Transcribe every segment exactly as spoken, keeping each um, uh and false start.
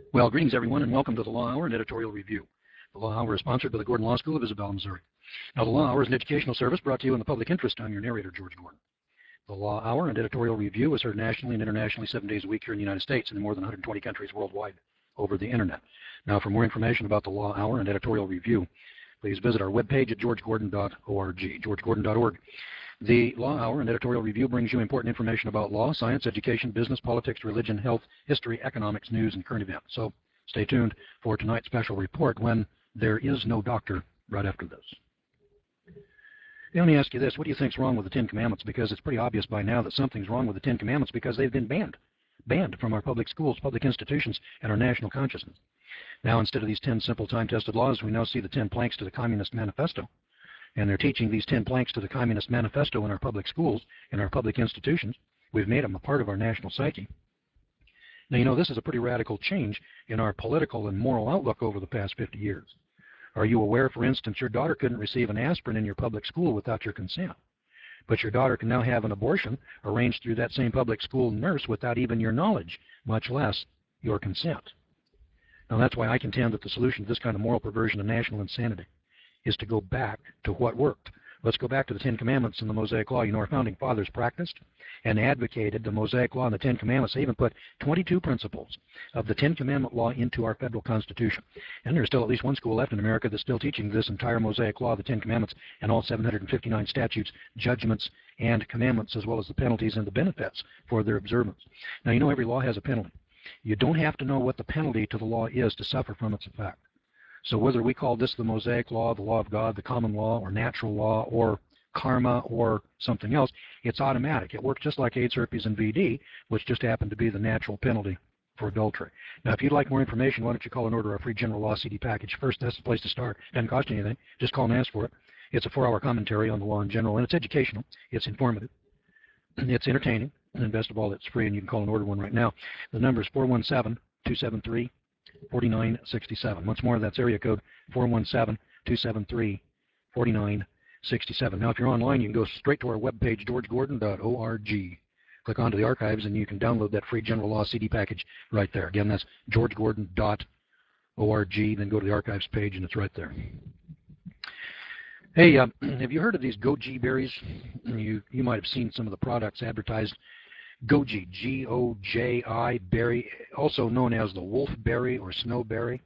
Well, greetings everyone, and welcome to the Law Hour and Editorial Review. The Law Hour is sponsored by the Gordon Law School of Isabella, Missouri. Now, the Law Hour is an educational service brought to you in the public interest. I'm your narrator, George Gordon. The Law Hour and Editorial Review is heard nationally and internationally seven days a week here in the United States and in more than one hundred twenty countries worldwide over the internet. Now, for more information about the Law Hour and Editorial Review, please visit our webpage at george gordon dot org, george gordon dot org. The Law Hour and Editorial Review brings you important information about law, science, education, business, politics, religion, health, history, economics, news, and current events. So stay tuned for tonight's special report when there is no doctor right after this. Let me ask you this. What do you think is wrong with the Ten Commandments? Because it's pretty obvious by now that something's wrong with the Ten Commandments because they've been banned. Banned from our public schools, public institutions, and our national consciousness. Now, instead of these ten simple time-tested laws, we now see the ten planks to the Communist Manifesto. And they're teaching these ten planks to the Communist Manifesto in our public schools, in our public institutions. We've made them a part of our national psyche. Now, you know, this is a pretty radical change in our political and moral outlook over the past fifty years. Are you aware, for instance, your daughter couldn't receive an aspirin in your public school without your consent? But your daughter can now have an abortion arranged through that same public school nurse without even your knowledge, much less your consent. Now, that's why I contend that the solution to this kind of moral perversion and national insanity is to go back to what worked. Let's go back to the Ten Commandments and the Mosaic Law. You know, our founding fathers practiced and advocated the Mosaic Law and the Ten Commandments. They even put twenty-two principles of the Ten Commandment Law into our federal Constitution. And there's still at least one school left in America that's still teaching this entire Mosaic Law, the Ten Commandments, and all seven hundred fifty-nine statutes, judgments, and commandments, as well as the penalties and the benefits for their observance. Now, you know, every law has a penalty. You don't have to know what the penalty to the law is to suffer from its effect. So whether we call this the Mosaic Law, the Law of God, the common law, or natural law, or karma, or something else, it's automatic. It works just like AIDS, herpes, and V D, which just happened to be the natural penalty for adultery. Now, if you'd like more information, why don't you call and order our free General Law C D package first? That's the place to start. It doesn't cost you anything. Just call and ask for it. It's a four-hour commentary on the law in general, and it's educational. It's informative. It's entertaining. And best of all, it's free, and you can call and order one right now. The number is four one seven, two seven three, four nine six seven. Once more, that's area code four one seven, two seven three, four nine six seven. Now, if you're online, you can go straight to our webpage, george gordon dot org. Click onto the archives, and you can download that free General Law C D package right there. Again, that's george gordon dot org. Then go to the archives page, and it's right there. Hey, uh, have you heard of these goji berries? You, you might have seen some of the products advertised. Goji, G O J I berry, also known as the wolfberry or snowberry.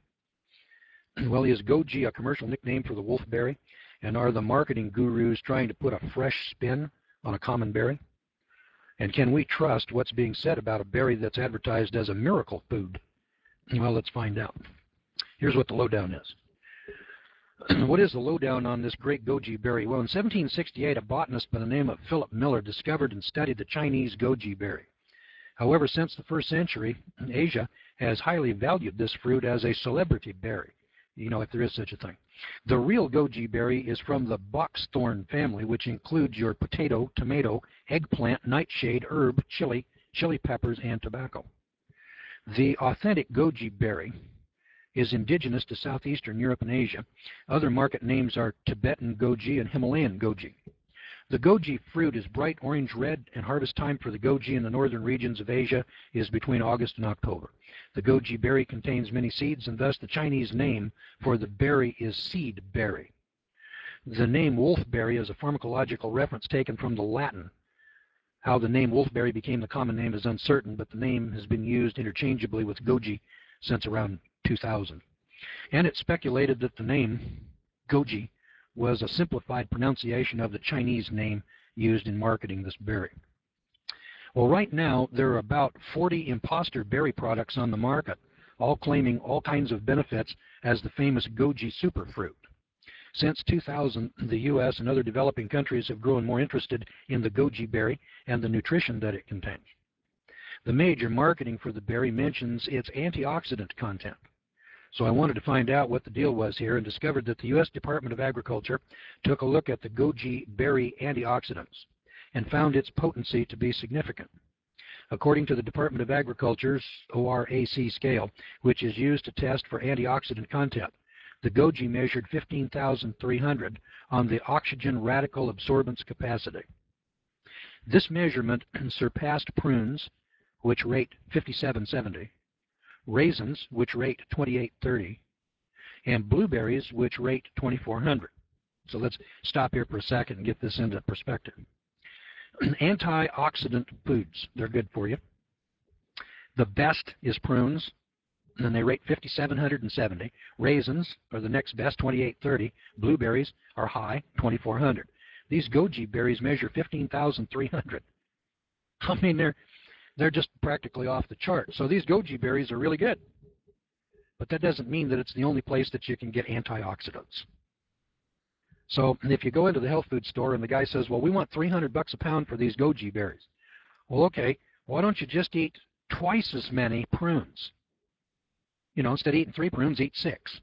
Well, is goji a commercial nickname for the wolfberry? And are the marketing gurus trying to put a fresh spin on a common berry? And can we trust what's being said about a berry that's advertised as a miracle food? Well, let's find out. Here's what the lowdown is. What is the lowdown on this great goji berry? Well, in seventeen sixty-eight, a botanist by the name of Philip Miller discovered and studied the Chinese goji berry. However, since the first century, Asia has highly valued this fruit as a celebrity berry, you know, if there is such a thing. The real goji berry is from the boxthorn family, which includes your potato, tomato, eggplant, nightshade, herb, chili, chili peppers, and tobacco. The authentic goji berry is indigenous to southeastern Europe and Asia. Other market names are Tibetan goji and Himalayan goji. The goji fruit is bright orange-red, and harvest time for the goji in the northern regions of Asia is between August and October. The goji berry contains many seeds, and thus the Chinese name for the berry is seed berry. The name wolfberry is a pharmacological reference taken from the Latin. How the name wolfberry became the common name is uncertain, but the name has been used interchangeably with goji since around two thousand. And it's speculated that the name goji was a simplified pronunciation of the Chinese name used in marketing this berry. Well, right now, there are about forty imposter berry products on the market, all claiming all kinds of benefits as the famous goji superfruit. Since two thousand, the U S and other developing countries have grown more interested in the goji berry and the nutrition that it contains. The major marketing for the berry mentions its antioxidant content. So I wanted to find out what the deal was here and discovered that the U S Department of Agriculture took a look at the goji berry antioxidants and found its potency to be significant. According to the Department of Agriculture's O R A C scale, which is used to test for antioxidant content, the goji measured fifteen thousand three hundred on the oxygen radical absorbance capacity. This measurement surpassed prunes, which rate fifty-seven seventy, raisins, which rate twenty-eight thirty, and blueberries, which rate twenty-four hundred. So let's stop here for a second and get this into perspective. Antioxidant foods, they're good for you. The best is prunes, and they rate fifty-seven seventy. Raisins are the next best, twenty-eight thirty. Blueberries are high, twenty-four hundred. These goji berries measure fifteen thousand three hundred. I mean, they're they're just practically off the chart. So these goji berries are really good. But that doesn't mean that it's the only place that you can get antioxidants. So if you go into the health food store and the guy says, well, we want three hundred bucks a pound for these goji berries. Well, okay, why don't you just eat twice as many prunes? You know, instead of eating three prunes, eat six.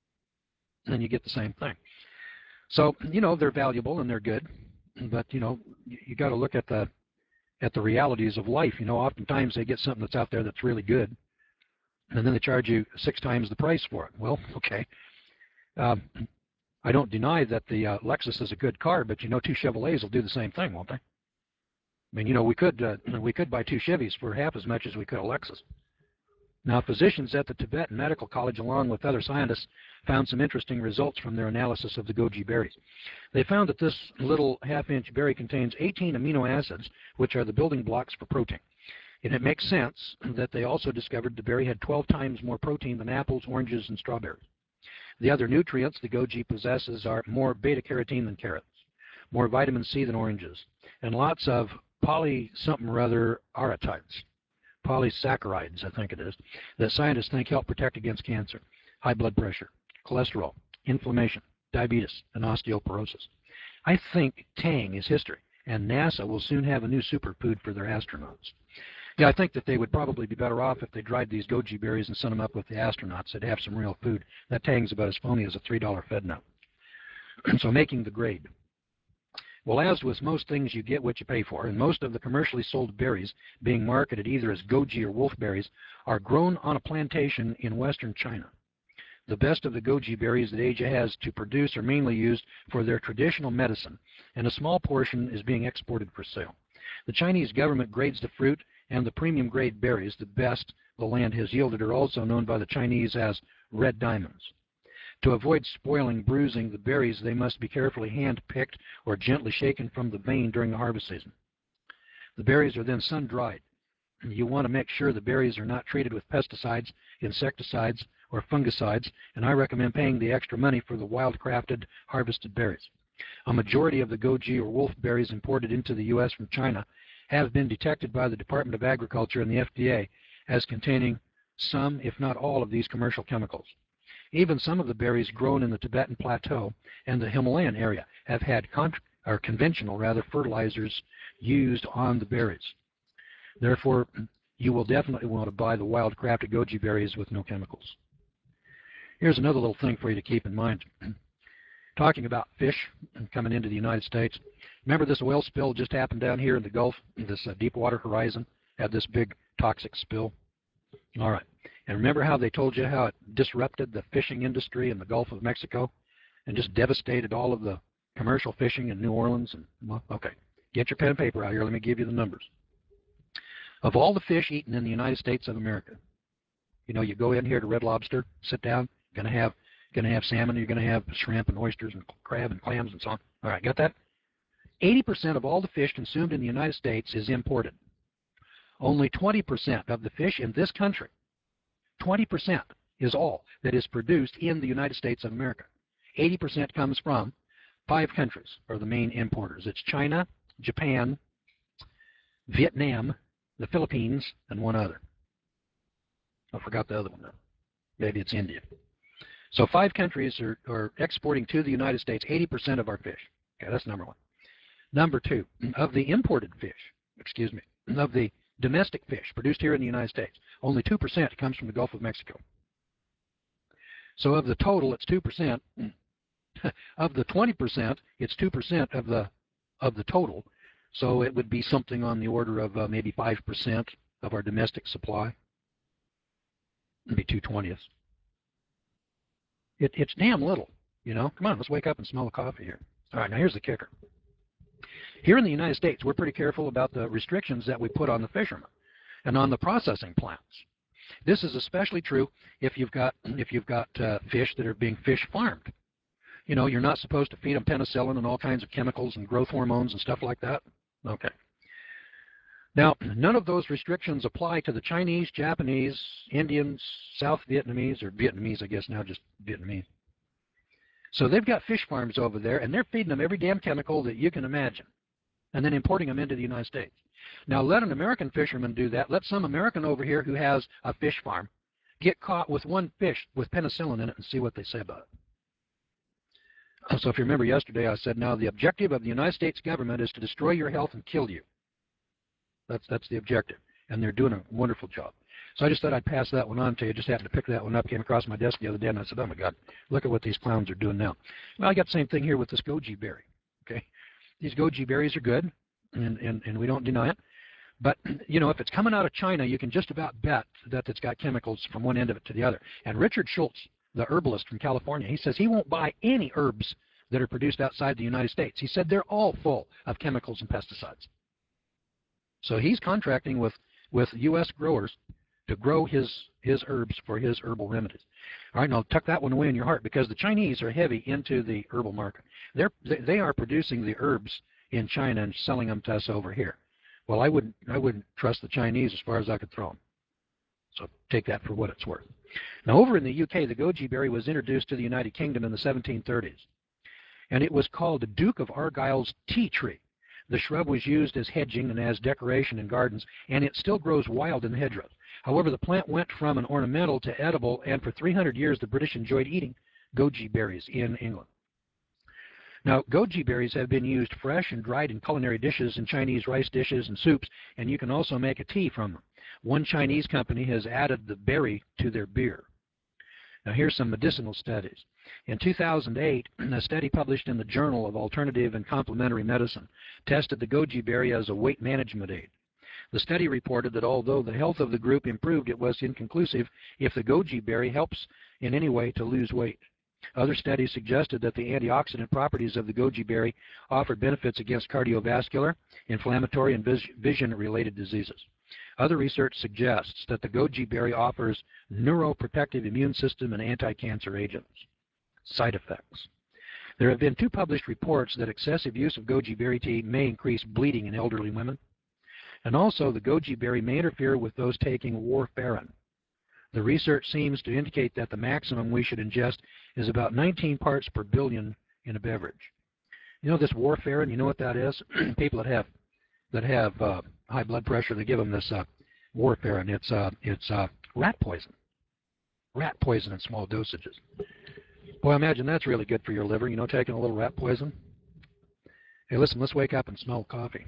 And then you get the same thing. So, you know, they're valuable and they're good. But, you know, you, you got to look at the at the realities of life. You know, oftentimes they get something that's out there that's really good, and then they charge you six times the price for it. Well, okay. Um, I don't deny that the uh, Lexus is a good car, but you know, two Chevrolets will do the same thing, won't they? I mean, you know, we could uh, we could buy two Chevys for half as much as we could a Lexus. Now, physicians at the Tibetan Medical College, along with other scientists, found some interesting results from their analysis of the goji berries. They found that this little half-inch berry contains eighteen amino acids, which are the building blocks for protein. And it makes sense that they also discovered the berry had twelve times more protein than apples, oranges, and strawberries. The other nutrients the goji possesses are more beta-carotene than carrots, more vitamin C than oranges, and lots of poly-something or other aratides. Polysaccharides, I think it is, that scientists think help protect against cancer, high blood pressure, cholesterol, inflammation, diabetes, and osteoporosis. I think Tang is history, and NASA will soon have a new superfood for their astronauts. Yeah, I think that they would probably be better off if they dried these goji berries and sent them up with the astronauts. They'd have some real food. That Tang's about as phony as a three dollar Fed note. So making the grade. Well, as with most things, you get what you pay for, and most of the commercially sold berries being marketed either as goji or wolfberries are grown on a plantation in western China. The best of the goji berries that Asia has to produce are mainly used for their traditional medicine, and a small portion is being exported for sale. The Chinese government grades the fruit, and the premium grade berries, the best the land has yielded, are also known by the Chinese as red diamonds. To avoid spoiling, bruising the berries, they must be carefully hand-picked or gently shaken from the vine during the harvest season. The berries are then sun-dried. You want to make sure the berries are not treated with pesticides, insecticides, or fungicides, and I recommend paying the extra money for the wild-crafted, harvested berries. A majority of the goji or wolf berries imported into the U S from China have been detected by the Department of Agriculture and the F D A as containing some, if not all, of these commercial chemicals. Even some of the berries grown in the Tibetan Plateau and the Himalayan area have had con or conventional rather fertilizers used on the berries. Therefore, you will definitely want to buy the wild crafted goji berries with no chemicals. Here's another little thing for you to keep in mind. Talking about fish coming into the United States. Remember this oil spill just happened down here in the Gulf, this uh, Deepwater Horizon had this big toxic spill? All right. And remember how they told you how it disrupted the fishing industry in the Gulf of Mexico and just devastated all of the commercial fishing in New Orleans? And well, okay, get your pen and paper out here. Let me give you the numbers. Of all the fish eaten in the United States of America, you know, you go in here to Red Lobster, sit down, you're going to have going to have salmon, you're going to have shrimp and oysters and crab and clams and so on. All right, got that? eighty percent of all the fish consumed in the United States is imported. Only twenty percent of the fish in this country, twenty percent is all that is produced in the United States of America. eighty percent comes from five countries are the main importers. It's China, Japan, Vietnam, the Philippines, and one other. I forgot the other one now. Maybe it's India. So five countries are, are exporting to the United States eighty percent of our fish. Okay, that's number one. Number two, of the imported fish, excuse me, of the domestic fish produced here in the United States, only two percent comes from the Gulf of Mexico. So of the total, it's two percent. Of the twenty percent, it's two percent of the of the total. So it would be something on the order of uh, maybe five percent of our domestic supply. It'd be two twentieths. It, it's damn little, you know. Come on, let's wake up and smell the coffee here. All right, now here's the kicker. Here in the United States, we're pretty careful about the restrictions that we put on the fishermen and on the processing plants. This is especially true if you've got if you've got uh, fish that are being fish farmed. You know, you're not supposed to feed them penicillin and all kinds of chemicals and growth hormones and stuff like that. Okay. Now, none of those restrictions apply to the Chinese, Japanese, Indians, South Vietnamese, or Vietnamese, I guess now just Vietnamese. So they've got fish farms over there, and they're feeding them every damn chemical that you can imagine, and then importing them into the United States. Now, let an American fisherman do that. Let some American over here who has a fish farm get caught with one fish with penicillin in it and see what they say about it. So if you remember yesterday, I said, now the objective of the United States government is to destroy your health and kill you. That's, that's the objective, and they're doing a wonderful job. So I just thought I'd pass that one on to you. Just happened to pick that one up, came across my desk the other day, and I said, oh, my God, look at what these clowns are doing now. Well, I got the same thing here with this goji berry. Okay, these goji berries are good, and, and, and we don't deny it. But, you know, if it's coming out of China, you can just about bet that it's got chemicals from one end of it to the other. And Richard Schultz, the herbalist from California, he says he won't buy any herbs that are produced outside the United States. He said they're all full of chemicals and pesticides. So he's contracting with, with U S growers to grow his, his herbs for his herbal remedies. All right, now tuck that one away in your heart, because the Chinese are heavy into the herbal market. They're, they are producing the herbs in China and selling them to us over here. Well, I wouldn't, I wouldn't trust the Chinese as far as I could throw them. So take that for what it's worth. Now, over in the U K, the goji berry was introduced to the United Kingdom in the seventeen thirties. And it was called the Duke of Argyll's tea tree. The shrub was used as hedging and as decoration in gardens, and it still grows wild in the hedgerows. However, the plant went from an ornamental to edible, and for three hundred years the British enjoyed eating goji berries in England. Now, goji berries have been used fresh and dried in culinary dishes, in Chinese rice dishes and soups, and you can also make a tea from them. One Chinese company has added the berry to their beer. Now, here's some medicinal studies. In two thousand eight, a study published in the Journal of Alternative and Complementary Medicine tested the goji berry as a weight management aid. The study reported that although the health of the group improved, it was inconclusive if the goji berry helps in any way to lose weight. Other studies suggested that the antioxidant properties of the goji berry offered benefits against cardiovascular, inflammatory, and vision-related diseases. Other research suggests that the goji berry offers neuroprotective immune system and anti-cancer agents. Side effects. There have been two published reports that excessive use of goji berry tea may increase bleeding in elderly women. And also, the goji berry may interfere with those taking warfarin. The research seems to indicate that the maximum we should ingest is about nineteen parts per billion in a beverage. You know this warfarin, you know what that is? People that have that have uh, high blood pressure, they give them this uh, warfarin. It's, uh, it's uh, rat poison. Rat poison in small dosages. Boy, imagine that's really good for your liver, you know, taking a little rat poison. Hey, listen, let's wake up and smell coffee.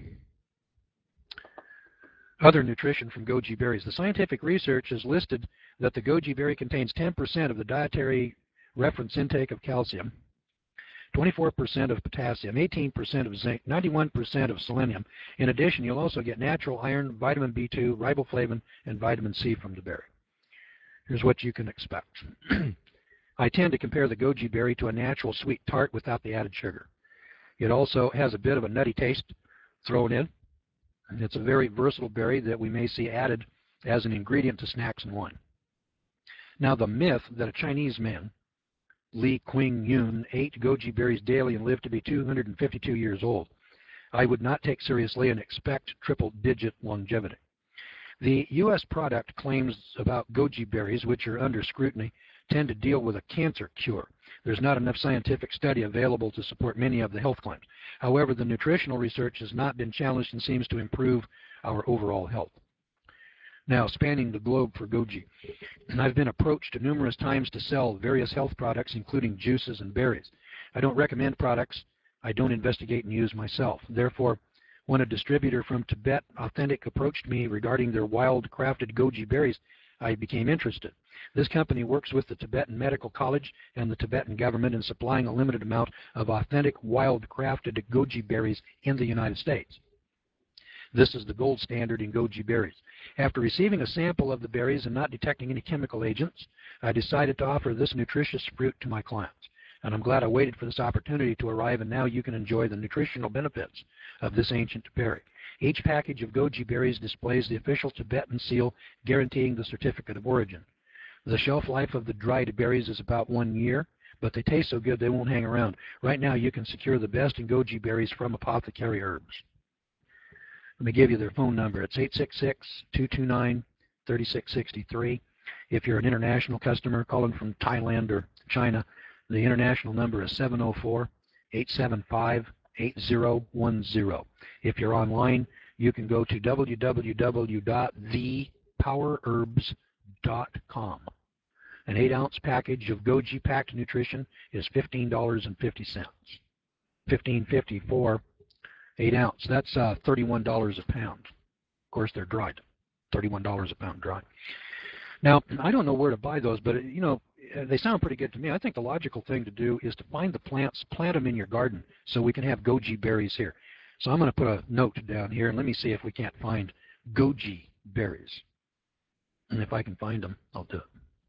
Other nutrition from goji berries. The scientific research has listed that the goji berry contains ten percent of the dietary reference intake of calcium, twenty-four percent of potassium, eighteen percent of zinc, ninety-one percent of selenium. In addition, you'll also get natural iron, vitamin B two, riboflavin, and vitamin C from the berry. Here's what you can expect. I tend to compare the goji berry to a natural sweet tart without the added sugar. It also has a bit of a nutty taste thrown in. It's a very versatile berry that we may see added as an ingredient to snacks and wine. Now, the myth that a Chinese man, Li Qingyun, ate goji berries daily and lived to be two hundred fifty-two years old, I would not take seriously and expect triple-digit longevity. The U S product claims about goji berries, which are under scrutiny, tend to deal with a cancer cure. There's not enough scientific study available to support many of the health claims. However, the nutritional research has not been challenged and seems to improve our overall health. Now, spanning the globe for goji. I've been approached numerous times to sell various health products, including juices and berries. I don't recommend products I don't investigate and use myself. Therefore, when a distributor from Tibet Authentic approached me regarding their wild-crafted goji berries, I became interested. This company works with the Tibetan Medical College and the Tibetan government in supplying a limited amount of authentic, wild-crafted goji berries in the United States. This is the gold standard in goji berries. After receiving a sample of the berries and not detecting any chemical agents, I decided to offer this nutritious fruit to my clients. And I'm glad I waited for this opportunity to arrive, and now you can enjoy the nutritional benefits of this ancient berry. Each package of goji berries displays the official Tibetan seal guaranteeing the certificate of origin. The shelf life of the dried berries is about one year, but they taste so good they won't hang around. Right now you can secure the best in goji berries from Apothecary Herbs. Let me give you their phone number. It's eight six six, two two nine, three six six three. If you're an international customer calling from Thailand or China, the international number is seven oh four, eight seven five, eight zero one zero. If you're online, you can go to w w w dot the power herbs dot com. An eight ounce package of Goji Packed Nutrition is fifteen dollars and fifty cents. fifteen fifty for eight ounce. That's uh, thirty-one dollars a pound. Of course, they're dried. thirty-one dollars a pound dry. Now, I don't know where to buy those, but, you know, they sound pretty good to me. I think the logical thing to do is to find the plants, plant them in your garden so we can have goji berries here. So I'm going to put a note down here, and let me see if we can't find goji berries. And if I can find them, I'll do it.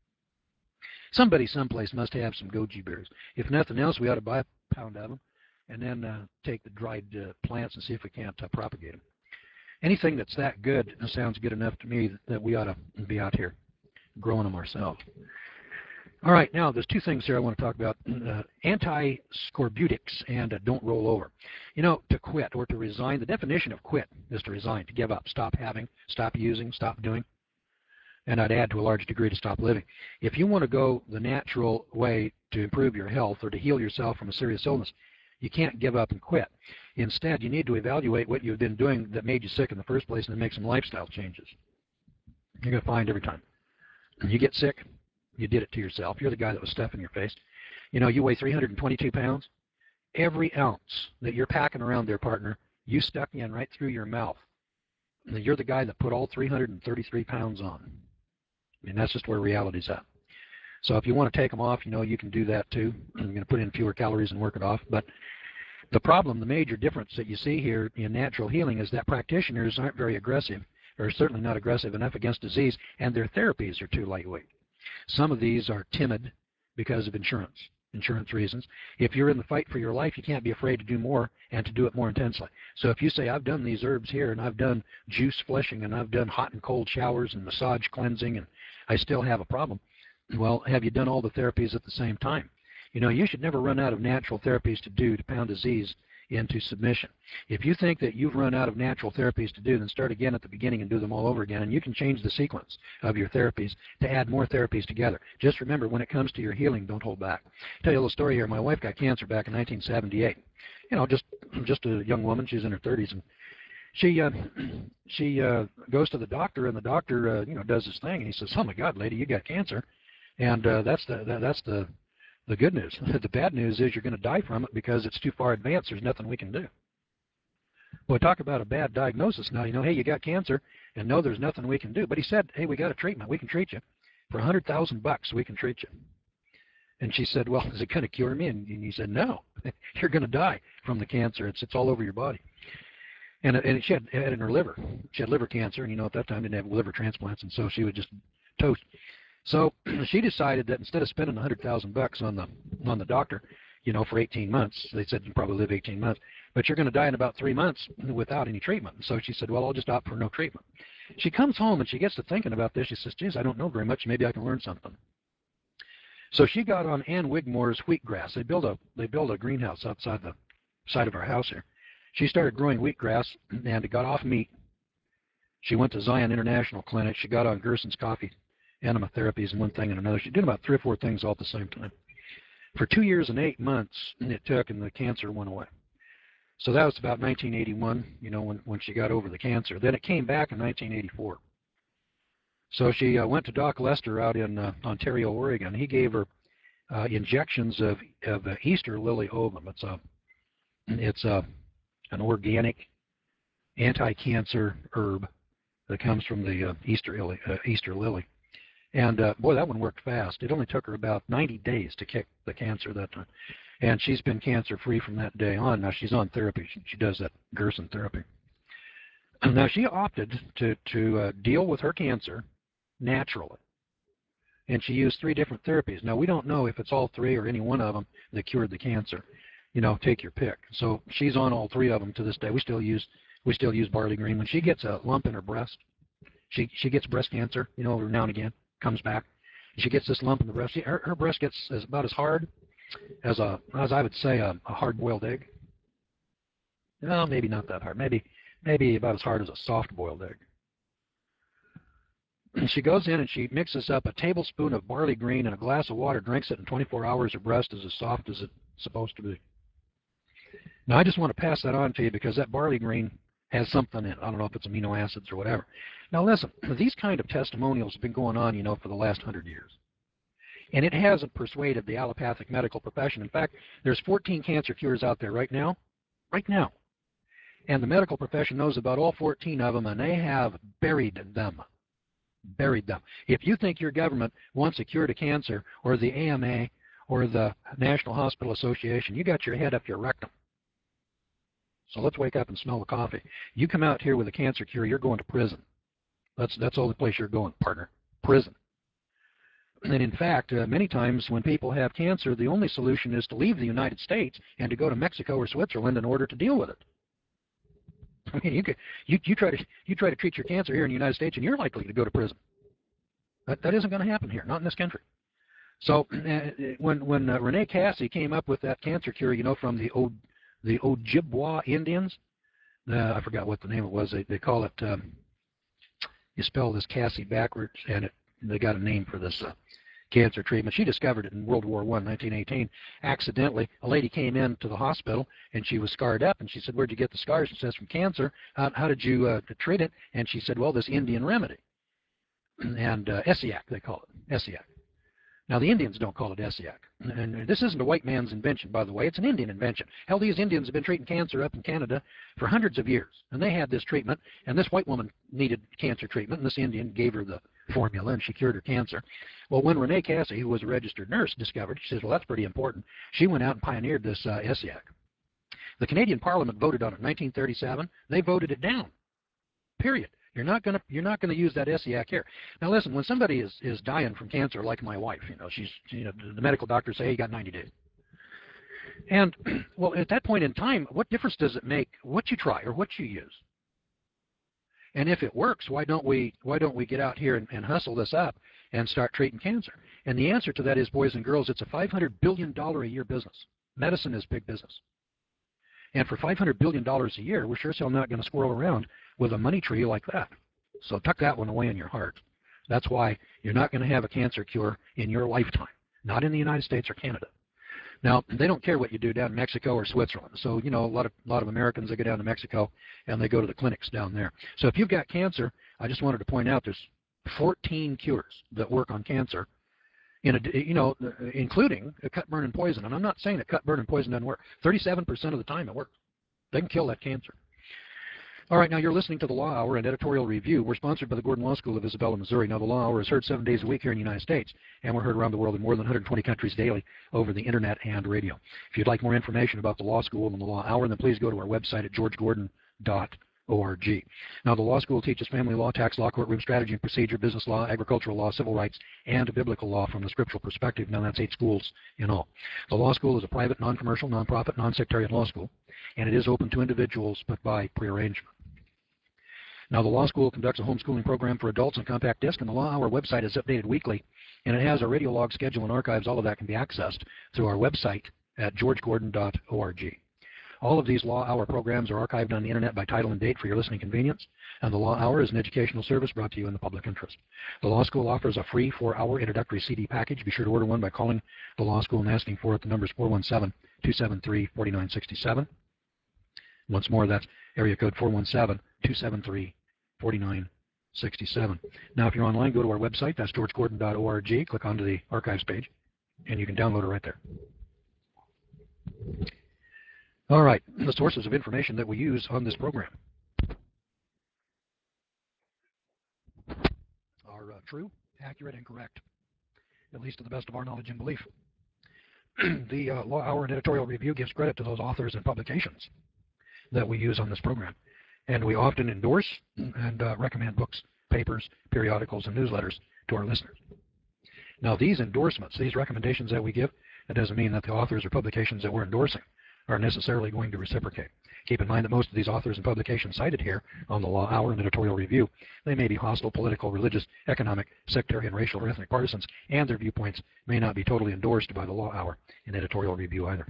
Somebody someplace must have some goji berries. If nothing else, we ought to buy a pound of them and then uh, take the dried uh, plants and see if we can't uh, propagate them. Anything that's that good sounds good enough to me that, that we ought to be out here growing them ourselves. All right, now there's two things here I want to talk about, uh, anti-scorbutics and uh, don't roll over. You know, to quit or to resign, the definition of quit is to resign, to give up, stop having, stop using, stop doing, and I'd add to a large degree to stop living. If you want to go the natural way to improve your health or to heal yourself from a serious illness, you can't give up and quit. Instead, you need to evaluate what you've been doing that made you sick in the first place and then make some lifestyle changes. You're going to find every time. You get sick, you did it to yourself. You're the guy that was stuffing your face. You know, you weigh three hundred twenty-two pounds. Every ounce that you're packing around there, partner, you stuck in right through your mouth. You're the guy that put all three hundred thirty-three pounds on. I mean, that's just where reality's at. So if you want to take them off, you know, you can do that too. You're going to put in fewer calories and work it off. But the problem, the major difference that you see here in natural healing is that practitioners aren't very aggressive, or certainly not aggressive enough against disease, and their therapies are too lightweight. Some of these are timid because of insurance, insurance reasons. If you're in the fight for your life, you can't be afraid to do more and to do it more intensely. So if you say, I've done these herbs here, and I've done juice flushing, and I've done hot and cold showers and massage cleansing, and I still have a problem, well, have you done all the therapies at the same time? You know, you should never run out of natural therapies to do to pound disease into submission. If you think that you've run out of natural therapies to do, then start again at the beginning and do them all over again, and you can change the sequence of your therapies to add more therapies together. Just remember, when it comes to your healing, don't hold back. I'll tell you a little story here. My wife got cancer back in nineteen seventy-eight. You know, just just a young woman. She's in her thirties, and she uh, she uh, goes to the doctor, and the doctor uh, you know does his thing, and he says, "Oh my God, lady, you got cancer," and uh, that's the that, that's the The good news. The bad news is you're going to die from it because it's too far advanced. There's nothing we can do. Boy, talk about a bad diagnosis now. You know, hey, you got cancer, and no, there's nothing we can do. But he said, hey, we got a treatment. We can treat you. For a hundred thousand bucks, we can treat you. And she said, well, is it going to cure me? And he said, no, you're going to die from the cancer. It's it's all over your body. And, and she had, had it in her liver. She had liver cancer, and you know, at that time, didn't have liver transplants, and so she was just toast. So she decided that instead of spending a hundred thousand bucks on the on the doctor, you know, for eighteen months, they said you probably live eighteen months, but you're going to die in about three months without any treatment. So she said, well, I'll just opt for no treatment. She comes home and she gets to thinking about this. She says, geez, I don't know very much. Maybe I can learn something. So she got on Ann Wigmore's wheatgrass. They built a they built a greenhouse outside the side of our house here. She started growing wheatgrass and got off meat. She went to Zion International Clinic. She got on Gerson's coffee, enema therapies, and one thing and another. She did about three or four things all at the same time. For two years and eight months it took, and the cancer went away. So that was about nineteen eighty-one, you know, when, when she got over the cancer. Then it came back in nineteen eighty-four. So she uh, went to Doc Lester out in uh, Ontario, Oregon. He gave her uh, injections of, of uh, Easter lily ovum. It's a, it's a, an organic anti-cancer herb that comes from the uh, Easter lily. Uh, Easter lily. And uh, boy, that one worked fast. It only took her about ninety days to kick the cancer that time. And she's been cancer-free from that day on. Now she's on therapy. She, she does that Gerson therapy. Now she opted to, to uh, deal with her cancer naturally. And she used three different therapies. Now we don't know if it's all three or any one of them that cured the cancer. You know, take your pick. So she's on all three of them to this day. We still use we still use barley green. When she gets a lump in her breast, she she gets breast cancer, you know, now and again, comes back. She gets this lump in the breast. She, her, her breast gets as, about as hard as a, as I would say, a, a hard-boiled egg. No, maybe not that hard. Maybe, maybe about as hard as a soft-boiled egg. And she goes in and she mixes up a tablespoon of barley green and a glass of water, drinks it in twenty-four hours. Her breast is as soft as it's supposed to be. Now, I just want to pass that on to you because that barley green has something in it. I don't know if it's amino acids or whatever. Now, listen, these kind of testimonials have been going on, you know, for the last hundred years. And it hasn't persuaded the allopathic medical profession. In fact, there's fourteen cancer cures out there right now, right now. And the medical profession knows about all fourteen of them, and they have buried them. Buried them. If you think your government wants a cure to cancer, or the A M A, or the National Hospital Association, you got your head up your rectum. So let's wake up and smell the coffee. You come out here with a cancer cure, you're going to prison. That's that's all the place you're going, partner. Prison. And in fact, uh, many times when people have cancer, the only solution is to leave the United States and to go to Mexico or Switzerland in order to deal with it. I mean, you could, you you try to you try to treat your cancer here in the United States, and you're likely to go to prison. That that isn't going to happen here, not in this country. So uh, when when uh, Rene Cassie came up with that cancer cure, you know, from the o, the Ojibwa Indians, uh, I forgot what the name it was. They they call it. Um, you spell this Cassie backwards, and it, they got a name for this uh, cancer treatment. She discovered it in World War One, nineteen eighteen. Accidentally, a lady came into the hospital, and she was scarred up, and she said, "Where'd you get the scars?" She says, "From cancer." How, how did you uh, treat it? And she said, "Well, this Indian remedy." And uh, Essiac, they call it, Essiac. Now, the Indians don't call it Essiac. And this isn't a white man's invention, by the way. It's an Indian invention. Hell, these Indians have been treating cancer up in Canada for hundreds of years. And they had this treatment, and this white woman needed cancer treatment, and this Indian gave her the formula, and she cured her cancer. Well, when Rene Cassie, who was a registered nurse, discovered, she says, well, that's pretty important. She went out and pioneered this uh, Essiac. The Canadian Parliament voted on it in nineteen thirty-seven. They voted it down, period. You're not going to you're not going to use that Essiac here. Now listen, when somebody is is dying from cancer, like my wife, you know, she's you know the medical doctors say, hey, you got ninety days. And well, at that point in time, what difference does it make what you try or what you use? And if it works, why don't we why don't we get out here and, and hustle this up and start treating cancer? And the answer to that is, boys and girls, it's a five hundred billion dollars a year business. Medicine is big business. And for five hundred billion dollars a year, we're sure still not going to squirrel around with a money tree like that. So tuck that one away in your heart. That's why you're not going to have a cancer cure in your lifetime, not in the United States or Canada. Now, they don't care what you do down in Mexico or Switzerland. So, you know, a lot of a lot of Americans, they go down to Mexico and they go to the clinics down there. So if you've got cancer, I just wanted to point out there's fourteen cures that work on cancer, in a, you know, including a cut, burn, and poison. And I'm not saying that cut, burn, and poison doesn't work. thirty-seven percent of the time it works. They can kill that cancer. All right, now you're listening to the Law Hour and Editorial Review. We're sponsored by the Gordon Law School of Isabella, Missouri. Now, the Law Hour is heard seven days a week here in the United States, and we're heard around the world in more than one hundred twenty countries daily over the Internet and radio. If you'd like more information about the Law School and the Law Hour, then please go to our website at george gordon dot org. Now, the Law School teaches family law, tax law, courtroom strategy and procedure, business law, agricultural law, civil rights, and biblical law from the scriptural perspective. Now, that's eight schools in all. The Law School is a private, non-commercial, non-profit, non-sectarian law school, and it is open to individuals, but by prearrangement. Now, the Law School conducts a homeschooling program for adults on compact disc, and the Law Hour website is updated weekly, and it has a radio log schedule and archives. All of that can be accessed through our website at george gordon dot org. All of these Law Hour programs are archived on the Internet by title and date for your listening convenience, and the Law Hour is an educational service brought to you in the public interest. The Law School offers a free four-hour introductory C D package. Be sure to order one by calling the Law School and asking for it. The number is four one seven, two seven three, four nine six seven. Once more, that's area code four one seven, two seven three, four nine six seven. Now, if you're online, go to our website. That's george gordon dot org. Click onto the archives page, and you can download it right there. All right, the sources of information that we use on this program are uh, true, accurate, and correct, at least to the best of our knowledge and belief. The uh, Law Hour and Editorial Review gives credit to those authors and publications that we use on this program. And we often endorse and uh, recommend books, papers, periodicals, and newsletters to our listeners. Now, these endorsements, these recommendations that we give, that doesn't mean that the authors or publications that we're endorsing are necessarily going to reciprocate. Keep in mind that most of these authors and publications cited here on the Law Hour and Editorial Review, they may be hostile political, religious, economic, sectarian, racial, or ethnic partisans, and their viewpoints may not be totally endorsed by the Law Hour and Editorial Review either.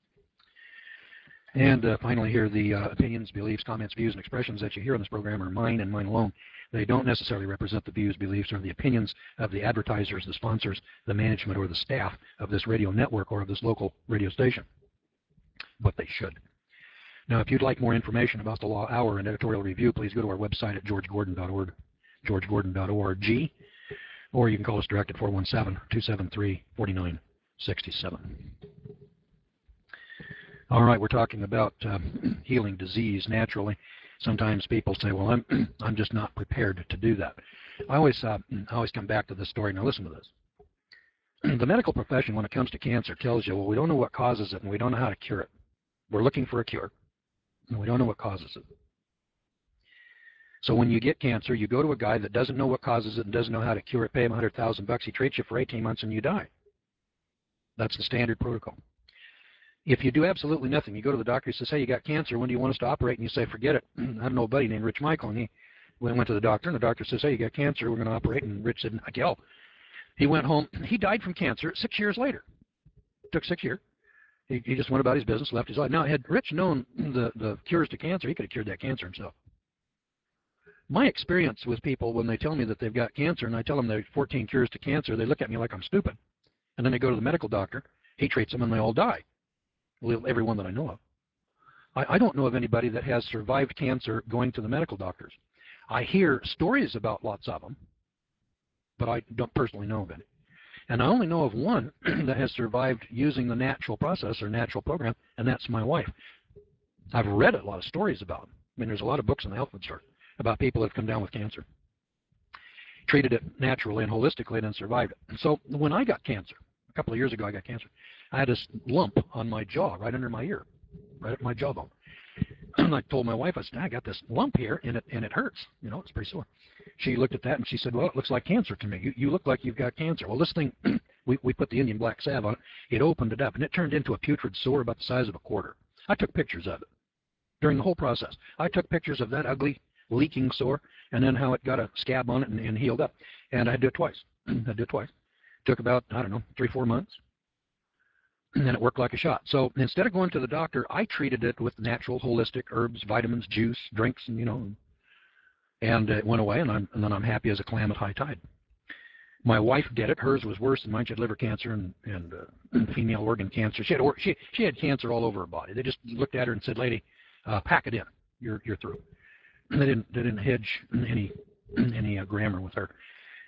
And uh, finally here, the uh, opinions, beliefs, comments, views, and expressions that you hear on this program are mine and mine alone. They don't necessarily represent the views, beliefs, or the opinions of the advertisers, the sponsors, the management, or the staff of this radio network or of this local radio station. But they should. Now, if you'd like more information about the Law Hour and Editorial Review, please go to our website at george gordon dot org, george gordon dot org, or you can call us direct at four one seven, two seven three, four nine six seven. All right, we're talking about uh, healing disease naturally. Sometimes people say, well, I'm, I'm just not prepared to do that. I always, uh, I always come back to this story. Now listen to this. The medical profession, when it comes to cancer, tells you, well, we don't know what causes it and we don't know how to cure it. We're looking for a cure, and we don't know what causes it. So when you get cancer, you go to a guy that doesn't know what causes it and doesn't know how to cure it, pay him a hundred thousand bucks, he treats you for eighteen months, and you die. That's the standard protocol. If you do absolutely nothing, you go to the doctor, he says, hey, you got cancer, when do you want us to operate? And you say, forget it. I know a buddy named Rich Michael, and he went to the doctor, and the doctor says, hey, you got cancer, we're going to operate. And Rich said, Miguel. He went home. He died from cancer six years later. It took six years. He, he just went about his business, left his life. Now, had Rich known the, the cures to cancer, he could have cured that cancer himself. My experience with people, when they tell me that they've got cancer, and I tell them there are fourteen cures to cancer, they look at me like I'm stupid. And then they go to the medical doctor, he treats them, and they all die. Everyone that I know of. I, I don't know of anybody that has survived cancer going to the medical doctors. I hear stories about lots of them, but I don't personally know of any. And I only know of one that has survived using the natural process or natural program, and that's my wife. I've read a lot of stories about them. I mean, there's a lot of books in the health food store about people that have come down with cancer, treated it naturally and holistically, and then survived it. So when I got cancer, a couple of years ago I got cancer, I had this lump on my jaw, right under my ear, right at my jawbone. And I told my wife, I said, I got this lump here, and it, and it hurts. You know, it's pretty sore. She looked at that, and she said, well, it looks like cancer to me. You, you look like you've got cancer. Well, this thing, we, we put the Indian black salve on it. It opened it up, and it turned into a putrid sore about the size of a quarter. I took pictures of it during the whole process. I took pictures of that ugly, leaking sore, and then how it got a scab on it and, and healed up. And I had to do it twice. I had to do it twice. It took about, I don't know, three, four months. And then it worked like a shot. So instead of going to the doctor, I treated it with natural, holistic herbs, vitamins, juice, drinks, and you know, and it went away, and, I'm, and then I'm happy as a clam at high tide. My wife did it. Hers was worse than mine. She had liver cancer and, and uh, female organ cancer. She had, she, she had cancer all over her body. They just looked at her and said, lady, uh, pack it in. You're, you're through. And they didn't, they didn't hedge any, any uh, grammar with her.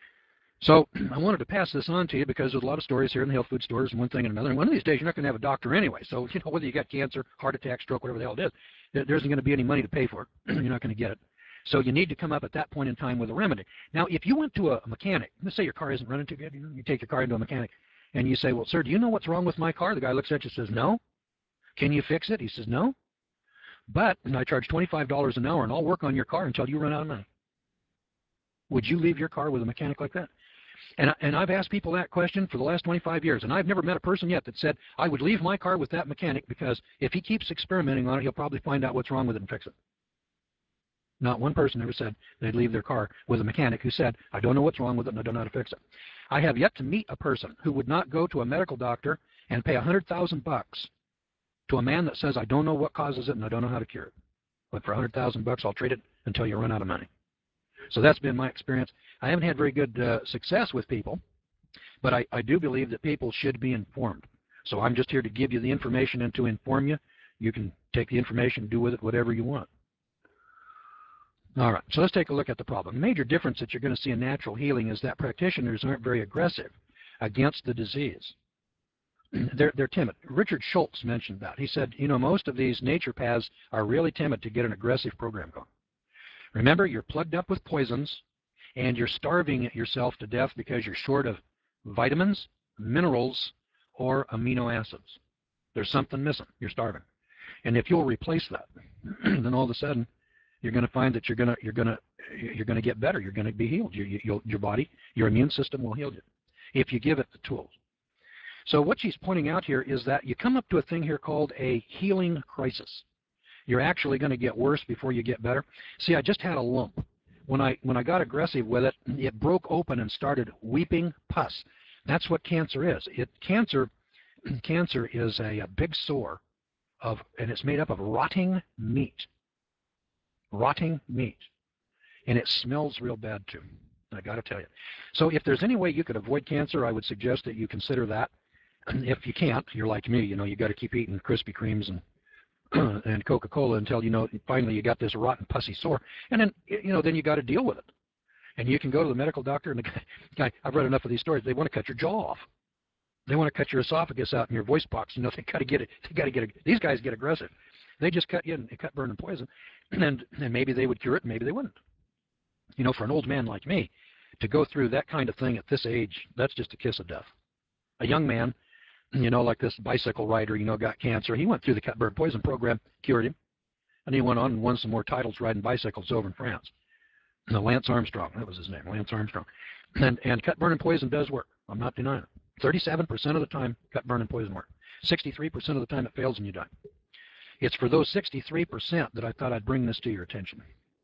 So I wanted to pass this on to you because there's a lot of stories here in the health food stores and one thing and another. And one of these days you're not going to have a doctor anyway. So, you know, whether you got cancer, heart attack, stroke, whatever the hell it is, there isn't going to be any money to pay for it. You're not going to get it. So you need to come up at that point in time with a remedy. Now, if you went to a mechanic, let's say your car isn't running too good, you know, you take your car into a mechanic and you say, well, sir, do you know what's wrong with my car? The guy looks at you and says, no. Can you fix it? He says, no. But and I charge twenty-five dollars an hour and I'll work on your car until you run out of money. Would you leave your car with a mechanic like that? And, and I've asked people that question for the last twenty-five years, and I've never met a person yet that said, I would leave my car with that mechanic because if he keeps experimenting on it, he'll probably find out what's wrong with it and fix it. Not one person ever said they'd leave their car with a mechanic who said, I don't know what's wrong with it and I don't know how to fix it. I have yet to meet a person who would not go to a medical doctor and pay a hundred thousand bucks to a man that says, I don't know what causes it and I don't know how to cure it. But for a hundred thousand bucks, I'll treat it until you run out of money. So that's been my experience. I haven't had very good uh, success with people, but I, I do believe that people should be informed. So I'm just here to give you the information and to inform you. You can take the information and do with it whatever you want. All right, so let's take a look at the problem. The major difference that you're going to see in natural healing is that practitioners aren't very aggressive against the disease. They're, they're timid. Richard Schultz mentioned that. He said, you know, most of these naturopaths are really timid to get an aggressive program going. Remember, you're plugged up with poisons, and you're starving yourself to death because you're short of vitamins, minerals, or amino acids. There's something missing. You're starving. And if you'll replace that, then all of a sudden, you're going to find that you're going to you're going to you're going to get better. You're going to be healed. You, you, you'll, your body, your immune system will heal you if you give it the tools. So what she's pointing out here is that you come up to a thing here called a healing crisis. You're actually going to get worse before you get better. See, I just had a lump. When I, when I got aggressive with it, it broke open and started weeping pus. That's what cancer is. It, cancer, cancer is a, a big sore, of, and it's made up of rotting meat. Rotting meat. And it smells real bad too. I got to tell you. So if there's any way you could avoid cancer, I would suggest that you consider that. If you can't, you're like me, you know, you got to keep eating Krispy Kremes and and Coca-Cola until, you know, finally you got this rotten pussy sore, and then, you know, then you got to deal with it. And you can go to the medical doctor, and the guy, guy, I've read enough of these stories, they want to cut your jaw off. They want to cut your esophagus out and your voice box. You know, they got to get it. They got to get it. These guys get aggressive. They just cut you and they cut, burn, and poison, and and maybe they would cure it, maybe they wouldn't. You know, for an old man like me to go through that kind of thing at this age, that's just a kiss of death. A young man, you know, like this bicycle rider, you know, got cancer. He went through the cut, burn, poison program, cured him, and he went on and won some more titles riding bicycles over in France. No, Lance Armstrong, that was his name, Lance Armstrong. And, and cut, burn, and poison does work. I'm not denying it. thirty-seven percent of the time, cut, burn, and poison work. sixty-three percent of the time, it fails and you die. It's for those sixty-three percent that I thought I'd bring this to your attention.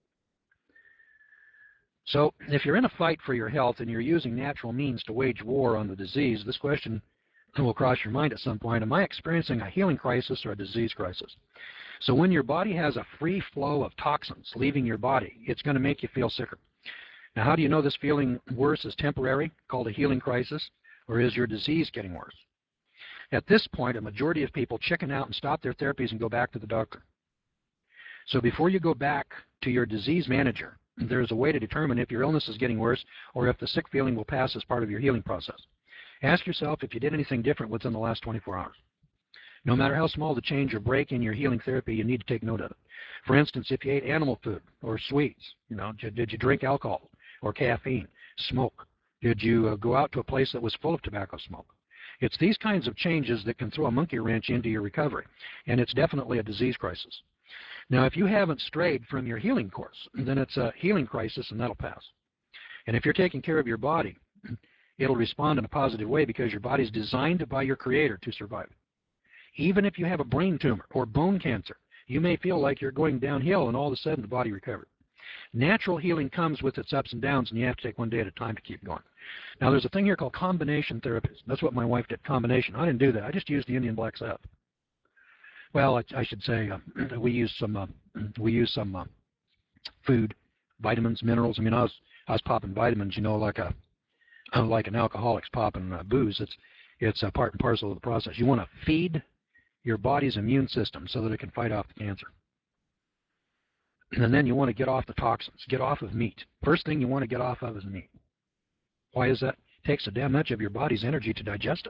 So if you're in a fight for your health and you're using natural means to wage war on the disease, this question will cross your mind at some point. Am I experiencing a healing crisis or a disease crisis? So when your body has a free flow of toxins leaving your body, it's going to make you feel sicker. Now, how do you know this feeling worse is temporary, called a healing crisis, or is your disease getting worse? At this point, a majority of people chicken out and stop their therapies and go back to the doctor. So before you go back to your disease manager, there's a way to determine if your illness is getting worse or if the sick feeling will pass as part of your healing process. Ask yourself if you did anything different within the last twenty-four hours. No matter how small the change or break in your healing therapy, you need to take note of it. For instance, if you ate animal food or sweets, you know, did, did you drink alcohol or caffeine, smoke? Did you uh, go out to a place that was full of tobacco smoke? It's these kinds of changes that can throw a monkey wrench into your recovery, and it's definitely a disease crisis. Now, if you haven't strayed from your healing course, then it's a healing crisis, and that'll pass. And if you're taking care of your body, it'll respond in a positive way because your body's designed by your Creator to survive. Even if you have a brain tumor or bone cancer, you may feel like you're going downhill and all of a sudden the body recovered. Natural healing comes with its ups and downs, and you have to take one day at a time to keep going. Now, there's a thing here called combination therapies. That's what my wife did, combination. I didn't do that. I just used the Indian Black Sabbath. Well, I, I should say uh, we use some uh, we use some uh, food, vitamins, minerals. I mean, I was I was popping vitamins, you know, like a like an alcoholic's popping uh, booze. It's it's a part and parcel of the process. You want to feed your body's immune system so that it can fight off the cancer. And then you want to get off the toxins, get off of meat. First thing you want to get off of is meat. Why is that? It takes so damn much of your body's energy to digest it.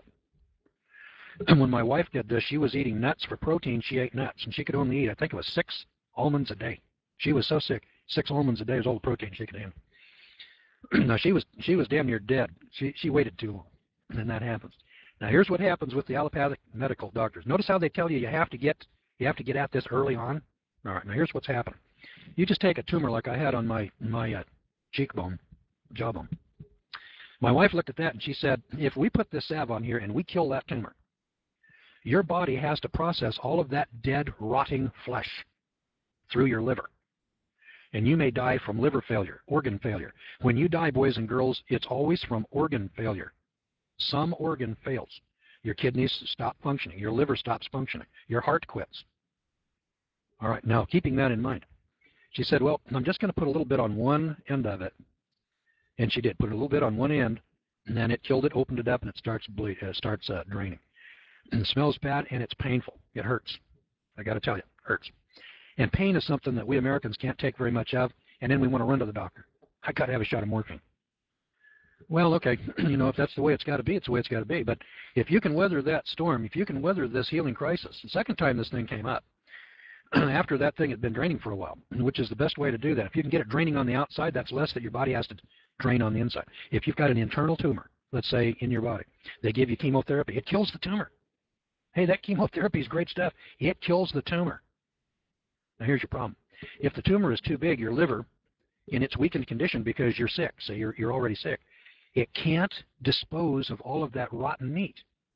And when my wife did this, she was eating nuts for protein. She ate nuts, and she could only eat, I think it was six almonds a day. She was so sick. Six almonds a day is all the protein she could handle. Now, she was she was damn near dead. She, she waited too long, and then that happens. Now, here's what happens with the allopathic medical doctors. Notice how they tell you you have to get you have to get at this early on. All right, now here's what's happening. You just take a tumor like I had on my my uh, cheekbone, jawbone. My wife looked at that and she said, if we put this salve on here and we kill that tumor, your body has to process all of that dead, rotting flesh through your liver. And you may die from liver failure, organ failure. When you die, boys and girls, it's always from organ failure. Some organ fails. Your kidneys stop functioning. Your liver stops functioning. Your heart quits. All right, now keeping that in mind, she said, well, I'm just going to put a little bit on one end of it. And she did, put a little bit on one end, and then it killed it, opened it up, and it starts bleed, uh, starts uh, draining. And it smells bad, and it's painful. It hurts. I got to tell you, it hurts. And pain is something that we Americans can't take very much of, and then we want to run to the doctor. I got to have a shot of morphine. Well, okay, you know, if that's the way it's got to be, it's the way it's got to be. But if you can weather that storm, if you can weather this healing crisis, the second time this thing came up, after that thing had been draining for a while, which is the best way to do that. If you can get it draining on the outside, that's less that your body has to drain on the inside. If you've got an internal tumor, let's say in your body, they give you chemotherapy. It kills the tumor. Hey, that chemotherapy is great stuff. It kills the tumor. Now, here's your problem. If the tumor is too big, your liver, in its weakened condition because you're sick, so you're, you're already sick, it can't dispose of all of that rotten meat.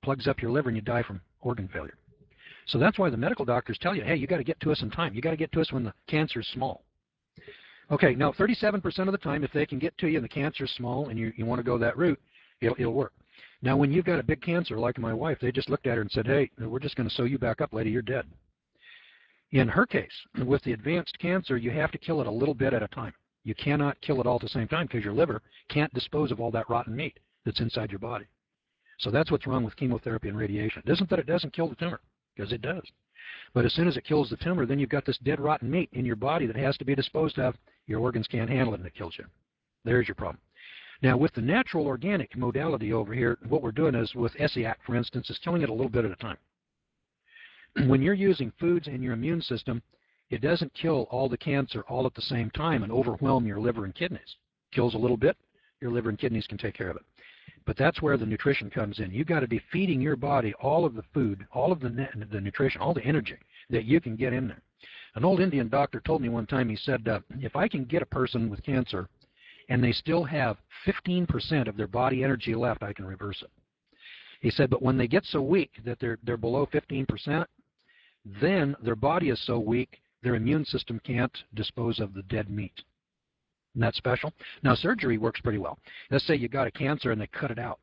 plugs up your liver and you die from organ failure. So that's why the medical doctors tell you, hey, you got to get to us in time. You got to get to us when the cancer is small. Okay, now thirty-seven percent of the time, if they can get to you and the cancer is small and you, you want to go that route, it'll, it'll work. Now, when you've got a big cancer like my wife, they just looked at her and said, hey, we're just going to sew you back up, lady, you're dead. In her case, with the advanced cancer, you have to kill it a little bit at a time. You cannot kill it all at the same time because your liver can't dispose of all that rotten meat that's inside your body. So that's what's wrong with chemotherapy and radiation. It isn't that it doesn't kill the tumor, because it does. But as soon as it kills the tumor, then you've got this dead rotten meat in your body that has to be disposed of. Your organs can't handle it and it kills you. There's your problem. Now with the natural organic modality over here, what we're doing is with Essiac, for instance, is killing it a little bit at a time. When you're using foods in your immune system, it doesn't kill all the cancer all at the same time and overwhelm your liver and kidneys. It kills a little bit, your liver and kidneys can take care of it. But that's where the nutrition comes in. You've got to be feeding your body all of the food, all of the, the nutrition, all the energy that you can get in there. An old Indian doctor told me one time, he said, uh, if I can get a person with cancer and they still have fifteen percent of their body energy left, I can reverse it. He said, but when they get so weak that they're, they're below fifteen percent, then their body is so weak, their immune system can't dispose of the dead meat. Isn't that special? Now, surgery works pretty well. Let's say you got a cancer and they cut it out.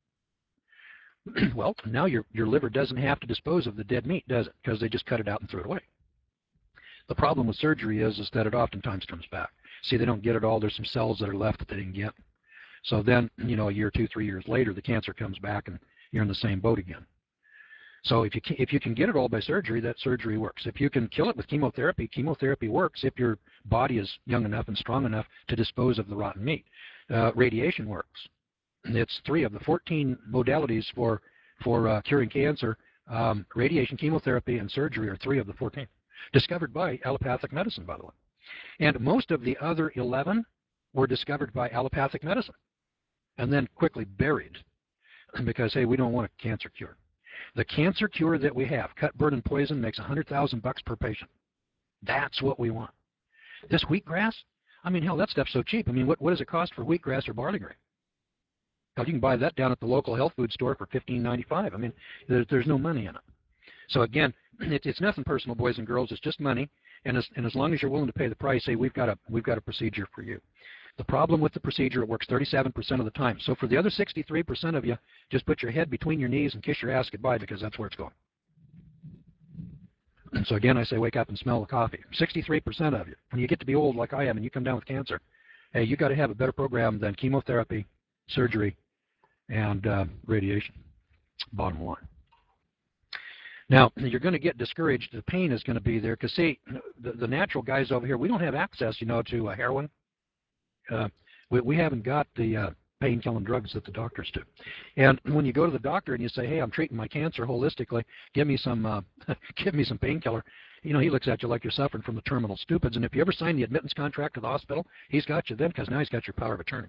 Well, now your, your liver doesn't have to dispose of the dead meat, does it? Because they just cut it out and threw it away. The problem with surgery is, is that it oftentimes comes back. See, they don't get it all. There's some cells that are left that they didn't get. So then, you know, a year, two, three years later, the cancer comes back and you're in the same boat again. So if you can, if you can get it all by surgery, that surgery works. If you can kill it with chemotherapy, chemotherapy works if your body is young enough and strong enough to dispose of the rotten meat. Uh, radiation works. It's three of the fourteen modalities for, for uh, curing cancer. Um, radiation, chemotherapy, and surgery are three of the fourteen. Discovered by allopathic medicine, by the way. And most of the other eleven were discovered by allopathic medicine and then quickly buried because, hey, we don't want a cancer cure. The cancer cure that we have, cut, burn, and poison, makes one hundred thousand bucks per patient. That's what we want. This wheatgrass, I mean, hell, that stuff's so cheap. I mean, what, what does it cost for wheatgrass or barley grain? Hell, you can buy that down at the local health food store for fifteen ninety-five. I mean, there, there's no money in it. So again, it, it's nothing personal, boys and girls. It's just money. And as, and as long as you're willing to pay the price, say, we've got a, we've got a procedure for you. The problem with the procedure, it works thirty-seven percent of the time. So for the other sixty-three percent of you, just put your head between your knees and kiss your ass goodbye because that's where it's going. And so again, I say wake up and smell the coffee. sixty-three percent of you, when you get to be old like I am and you come down with cancer, hey, you got to have a better program than chemotherapy, surgery, and uh, radiation, bottom line. Now, you're going to get discouraged. The pain is going to be there because, see, the, the natural guys over here, we don't have access, you know, to uh, heroin. Uh, we, we haven't got the uh, pain-killing drugs that the doctors do. And when you go to the doctor and you say, hey, I'm treating my cancer holistically, give me some uh, give me some painkiller, you know, he looks at you like you're suffering from the terminal stupids. And if you ever sign the admittance contract to the hospital, he's got you then because now he's got your power of attorney.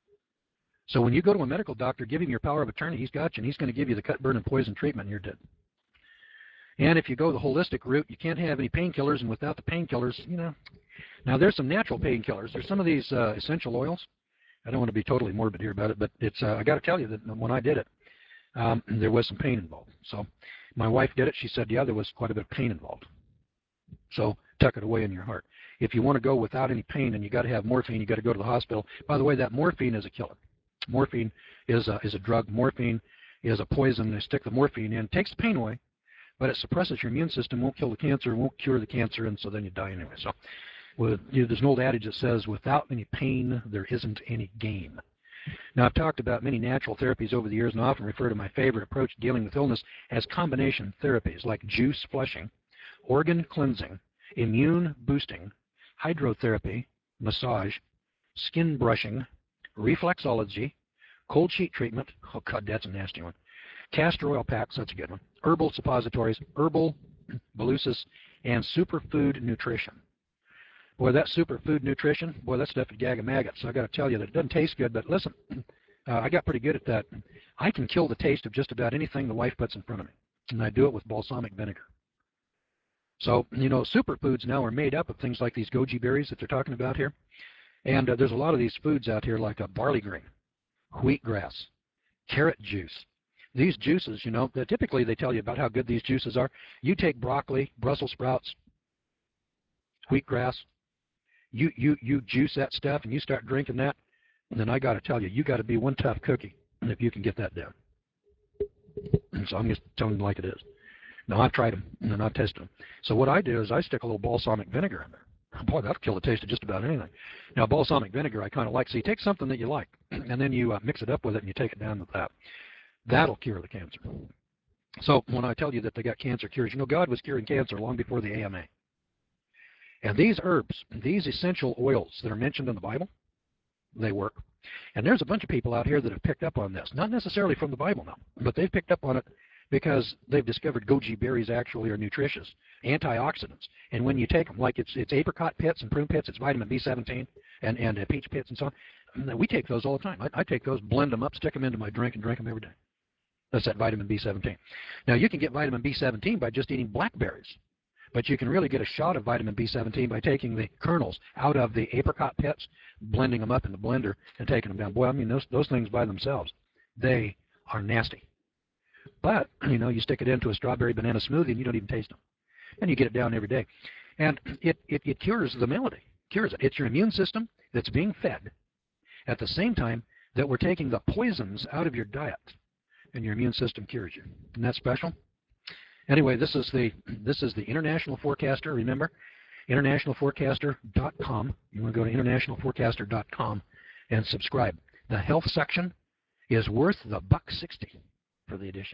So when you go to a medical doctor, give him your power of attorney, he's got you, and he's going to give you the cut, burn, and poison treatment, and you're dead. And if you go the holistic route, you can't have any painkillers, and without the painkillers, you know. Now, there's some natural painkillers. There's some of these uh, essential oils. I don't want to be totally morbid here about it, but it's uh, I got to tell you that when I did it, um, there was some pain involved. So my wife did it. She said, yeah, there was quite a bit of pain involved. So tuck it away in your heart. If you want to go without any pain and you got to have morphine, you got to go to the hospital. By the way, that morphine is a killer. Morphine is a, is a drug. Morphine is a poison. They stick the morphine in, takes the pain away, but it suppresses your immune system, won't kill the cancer, won't cure the cancer, and so then you die anyway. So well, you know, there's an old adage that says, without any pain, there isn't any gain. Now, I've talked about many natural therapies over the years and often refer to my favorite approach to dealing with illness as combination therapies like juice flushing, organ cleansing, immune boosting, hydrotherapy, massage, skin brushing, reflexology, cold sheet treatment, oh God, that's a nasty one, castor oil packs, that's a good one, herbal suppositories, herbal balusis, and superfood nutrition. Boy, that superfood nutrition, boy, that stuff would gag a maggot. So I got to tell you that it doesn't taste good, but listen, uh, I got pretty good at that. I can kill the taste of just about anything the wife puts in front of me, and I do it with balsamic vinegar. So, you know, superfoods now are made up of things like these goji berries that they're talking about here. And uh, there's a lot of these foods out here like a barley grain, wheatgrass, carrot juice, these juices, you know, typically they tell you about how good these juices are. You take broccoli, Brussels sprouts, wheatgrass, you, you, you juice that stuff and you start drinking that, and then I got to tell you, you got to be one tough cookie if you can get that down. And so I'm just telling you like it is. Now, I've tried them, and I've tested them. So what I do is I stick a little balsamic vinegar in there. Boy, that'll kill the taste of just about anything. Now, balsamic vinegar I kind of like. So you take something that you like, and then you uh, mix it up with it, and you take it down with that. That'll cure the cancer. So when I tell you that they got cancer cures, you know, God was curing cancer long before the A M A. And these herbs, these essential oils that are mentioned in the Bible, they work. And there's a bunch of people out here that have picked up on this. Not necessarily from the Bible now, but they've picked up on it because they've discovered goji berries actually are nutritious, antioxidants. And when you take them, like it's it's apricot pits and prune pits, it's vitamin B seventeen and, and uh, peach pits and so on. We take those all the time. I, I take those, blend them up, stick them into my drink, and drink them every day. That's that vitamin B seventeen. Now, you can get vitamin B seventeen by just eating blackberries. But you can really get a shot of vitamin B seventeen by taking the kernels out of the apricot pits, blending them up in the blender, and taking them down. Boy, I mean, those, those things by themselves, they are nasty. But, you know, you stick it into a strawberry banana smoothie and you don't even taste them. And you get it down every day. And it, it, it cures the malady, cures it. It's your immune system that's being fed at the same time that we're taking the poisons out of your diet, and your immune system cures you. Isn't that special? Anyway, this is the this is the International Forecaster. Remember, international forecaster dot com. You want to go to international forecaster dot com and subscribe. The health section is worth the buck sixty for the edition.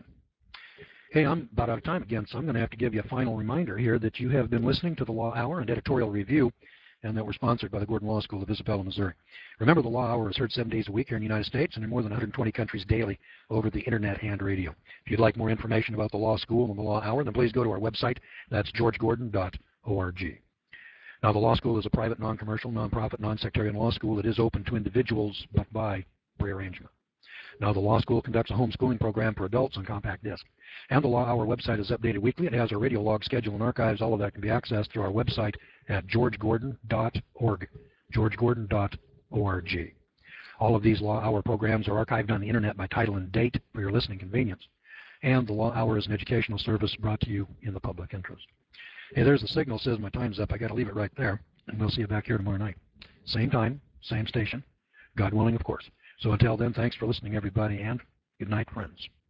Hey, I'm about out of time again, so I'm going to have to give you a final reminder here that you have been listening to the Law Hour and Editorial Review, and that we're sponsored by the Gordon Law School of Isabella, Missouri. Remember, the Law Hour is heard seven days a week here in the United States and in more than one hundred twenty countries daily over the Internet and radio. If you'd like more information about the Law School and the Law Hour, then please go to our website. That's george gordon dot org. Now, the Law School is a private, non-commercial, non-profit, non-sectarian law school that is open to individuals, but by prearrangement. Now, the Law School conducts a homeschooling program for adults on compact disc. And the Law Hour website is updated weekly. It has a radio log schedule and archives. All of that can be accessed through our website at george gordon dot org. george gordon dot org. All of these Law Hour programs are archived on the Internet by title and date for your listening convenience. And the Law Hour is an educational service brought to you in the public interest. Hey, there's the signal. Says my time's up. I got to leave it right there. And we'll see you back here tomorrow night. Same time, same station. God willing, of course. So until then, thanks for listening, everybody, and good night, friends.